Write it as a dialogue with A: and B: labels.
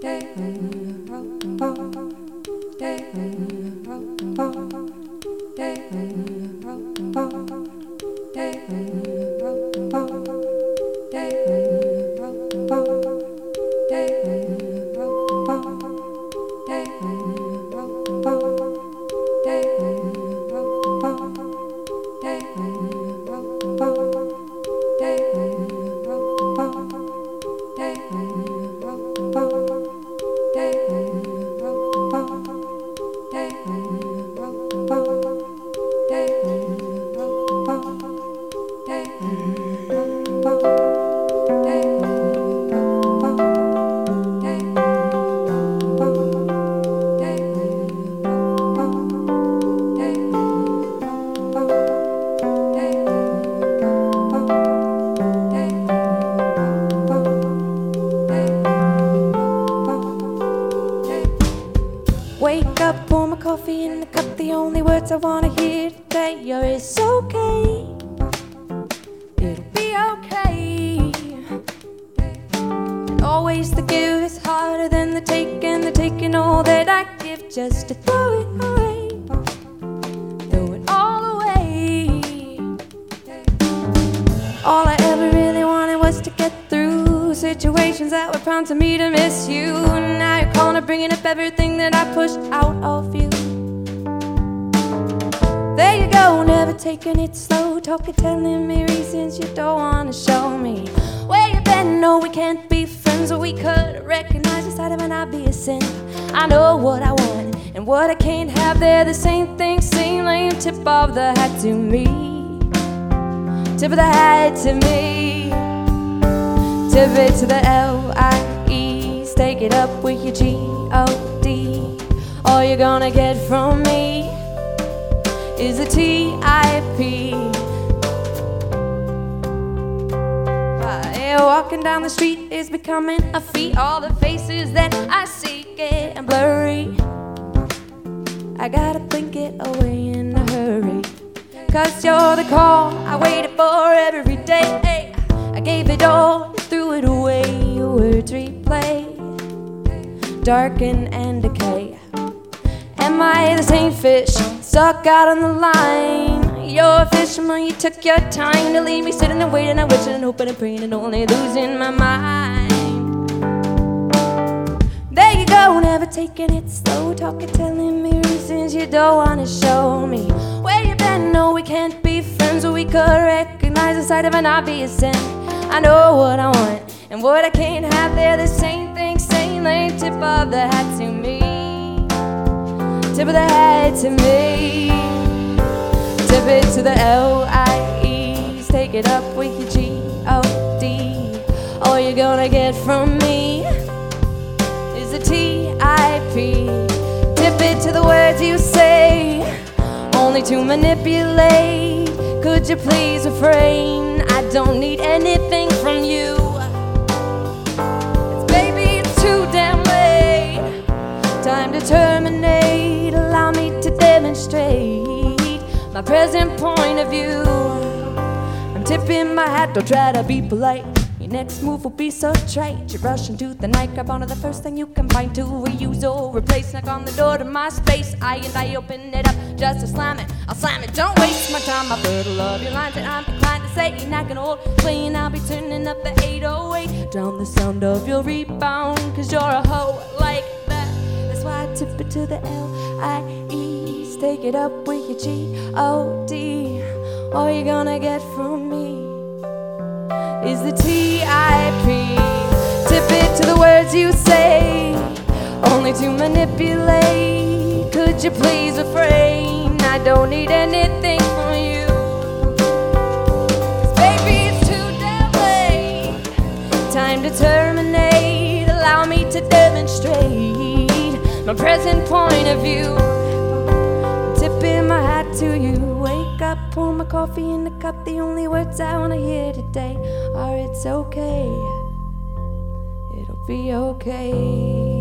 A: Wake up, pour my coffee in the cup. The only words I wanna hear today are it's okay. It'll be okay. And always the give is harder than the take, and the taking all that I give just to throw it away. Throw it all away. All I ever really wanted was to get through situations that were prompting me to miss you. And now you're calling and bringing up everything that I pushed out of you. There you go, never taking it slow, talking, telling me reasons you don't want to show me where you been. No, we can't be friends, or we could recognize the side of it not be a sin. I know what I want and what I can't have. They're the same thing, same lame. Tip of the hat to me. Tip of the hat to me. Tip it to the L-I-E. Take it up with your G-O-D. All you're gonna get from me is a T-I-P. Walking down the street is becoming a feat. All the faces that I see getting blurry. I gotta blink it away in a hurry, 'cause you're the call I waited for every day. I gave it all, threw it away. Your words replay, darken and decay. Am I the same fish stuck out on the line? You're a fisherman, you took your time to leave me sitting and waiting and wishing and hoping and praying and only losing my mind. There you go, never taking it slow, talking, telling me reasons you don't want to show me where you been. No, we can't be friends, or we could recognize the sight of an obvious sin. I know what I want and what I can't have. They're the same thing, same lane. Tip of the hat to me. Tip of the hat to me. Tip it to the L-I-E. Take it up with your G-O-D. All you're gonna get from me is a T-I-P. Tip it to the words you say, only to manipulate. Could you please refrain? I don't need anything from you. Baby, it's too damn late. Time to terminate. Allow me to demonstrate my present point of view. I'm tipping my hat, don't try to be polite. Your next move will be so trite. You rush into the night, grab onto the first thing you can find to reuse or replace. Knock on the door to my space. I open it up just to slam it. I'll slam it, don't waste my time. I've heard all of your lines and I'm inclined to say you're not gonna hold clean. I'll be turning up the 808. Drown the sound of your rebound, 'cause you're a hoe like that. That's why I tip it to the L-I-E. Take it up with your G-O-D. All you're gonna get from me is the T-I-P. Tip it to the words you say, only to manipulate. Could you please refrain? I don't need anything from you. 'Cause baby, it's too damn late. Time to terminate. Allow me to demonstrate my present point of view. Tipping my hat to you. Wake up, pour my coffee in the cup. The only words I wanna hear today are it's okay. It'll be okay.